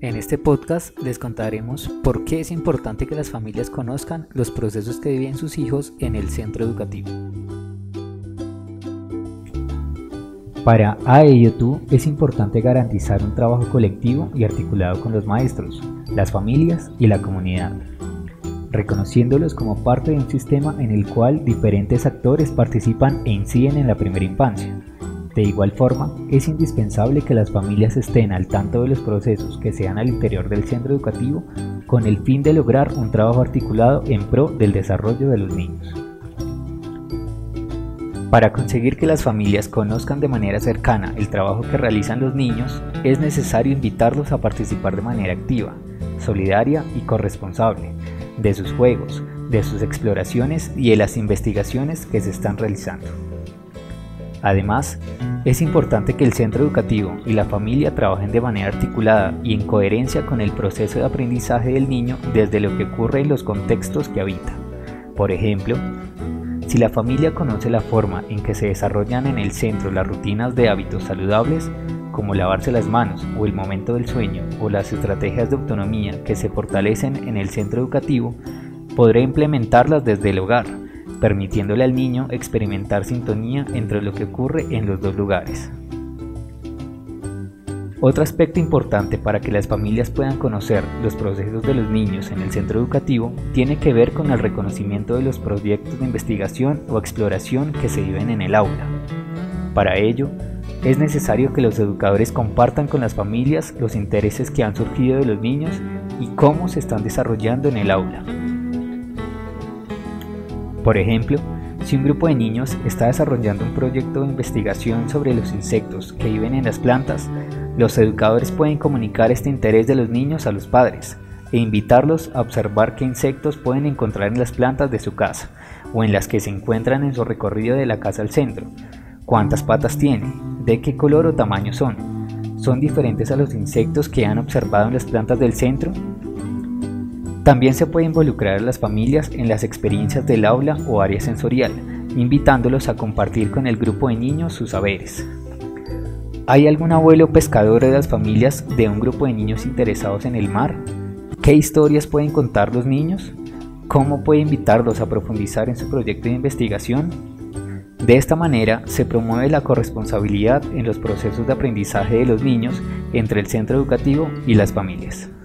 En este podcast les contaremos por qué es importante que las familias conozcan los procesos que viven sus hijos en el centro educativo. Para AEIOTU es importante garantizar un trabajo colectivo y articulado con los maestros, las familias y la comunidad, reconociéndolos como parte de un sistema en el cual diferentes actores participan e inciden en la primera infancia. De igual forma, es indispensable que las familias estén al tanto de los procesos que se dan al interior del centro educativo con el fin de lograr un trabajo articulado en pro del desarrollo de los niños. Para conseguir que las familias conozcan de manera cercana el trabajo que realizan los niños, es necesario invitarlos a participar de manera activa, solidaria y corresponsable de sus juegos, de sus exploraciones y de las investigaciones que se están realizando. Además, es importante que el centro educativo y la familia trabajen de manera articulada y en coherencia con el proceso de aprendizaje del niño desde lo que ocurre en los contextos que habita. Por ejemplo, si la familia conoce la forma en que se desarrollan en el centro las rutinas de hábitos saludables, como lavarse las manos o el momento del sueño o las estrategias de autonomía que se fortalecen en el centro educativo, podrá implementarlas desde el hogar, permitiéndole al niño experimentar sintonía entre lo que ocurre en los dos lugares. Otro aspecto importante para que las familias puedan conocer los procesos de los niños en el centro educativo tiene que ver con el reconocimiento de los proyectos de investigación o exploración que se viven en el aula. Para ello, es necesario que los educadores compartan con las familias los intereses que han surgido de los niños y cómo se están desarrollando en el aula. Por ejemplo, si un grupo de niños está desarrollando un proyecto de investigación sobre los insectos que viven en las plantas, los educadores pueden comunicar este interés de los niños a los padres e invitarlos a observar qué insectos pueden encontrar en las plantas de su casa o en las que se encuentran en su recorrido de la casa al centro. ¿Cuántas patas tiene? ¿De qué color o tamaño son? ¿Son diferentes a los insectos que han observado en las plantas del centro? También se puede involucrar a las familias en las experiencias del aula o área sensorial, invitándolos a compartir con el grupo de niños sus saberes. ¿Hay algún abuelo pescador de las familias de un grupo de niños interesados en el mar? ¿Qué historias pueden contar los niños? ¿Cómo puede invitarlos a profundizar en su proyecto de investigación? De esta manera se promueve la corresponsabilidad en los procesos de aprendizaje de los niños entre el centro educativo y las familias.